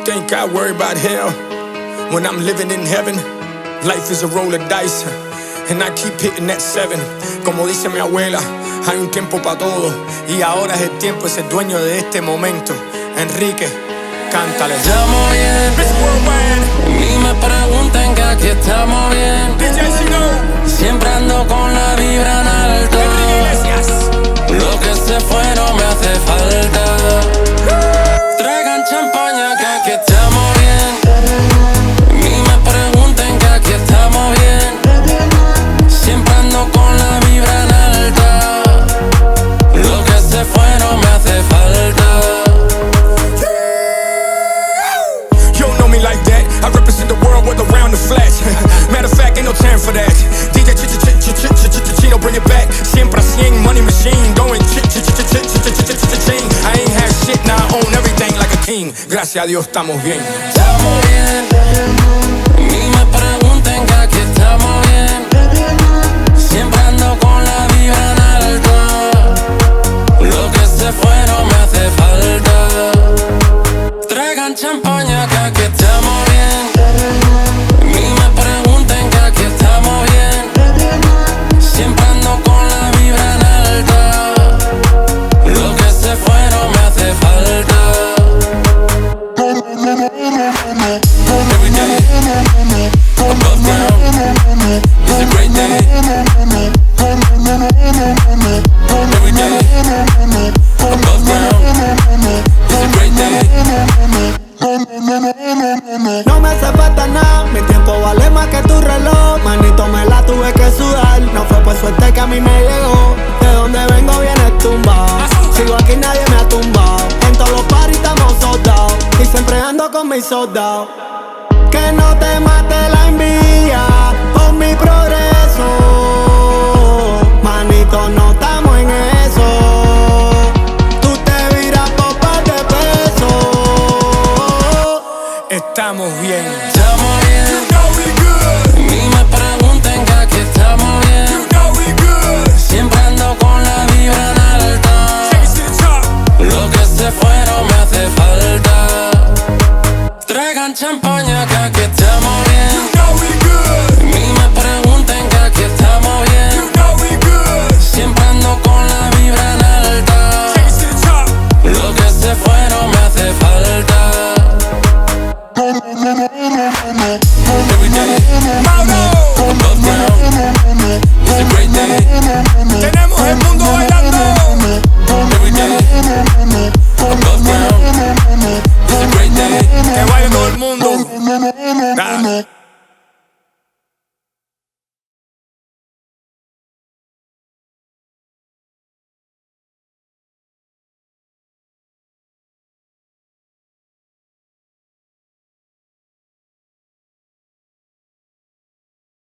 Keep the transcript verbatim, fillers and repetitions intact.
think I worry about hell when I'm living in heaven? Life is a roll of dice, and I keep hitting that seven. Como dice mi abuela, hay un tiempo para todo, y ahora es el tiempo, es el dueño de este momento. Enrique, cántale. Estamos bien, ni me pregunten que aquí estamos bien. Siempre ando con la vibra en alto. Lo que se fue no me hace falta. Traigan champaña que aquí estamos bien. Ni me pregunten que aquí estamos bien. Siempre ando con la vibra en alta. Lo que se fue no me hace falta. You don't know me like that. I represent the world with around the flash. Matter of fact, ain't no time for that. D J Chino, bring it back. Siempre a cien, money machine, going ch ch ch ch ch ch ch ching. I ain't had shit, now I own everything like a king. Gracias a Dios estamos bien. Estamos bien, ni me pregunten que aquí estamos bien. Siempre ando con la vibra en alto. Lo que se fue no me hace falta. Traigan champaña que aquí estamos bien. Ni me pregunten que aquí estamos bien. Siempre ando con la vibra en alta. Lo que se fue no me hace falta. Every day, above ground, it's a great day. Every day, above ground, it's a great day. No me hace falta nada, mi tiempo vale más que tu reloj. Manito, me la tuve que sudar, no fue por suerte que a mí me llegó. De donde vengo viene tumbado, sigo aquí nadie me ha tumbado. En todos los paris estamos soldados, y siempre ando con mis soldados. Que no te mate la envidia por mi progreso. Manito, no estamos en eso. Tú te viras por par de pesos. Estamos bien. Estamos bien, You know we good. ni me pregunten que aquí estamos bien. You know we good. Siempre ando con la vibra en alta. Take it to the top. Lo que se fue no me hace falta. Traigan champaña que aquí estamos bien. You know we good. Ni me pregunten que aquí estamos bien. You know we good. Siempre ando con la vibra en alta. Take it to the top. Lo que se fue no me hace falta. Every day, Mauro, above ground, it's a great day. tenemos el mundo bailando. Every day, above ground, it's a great day. Que baile todo el mundo.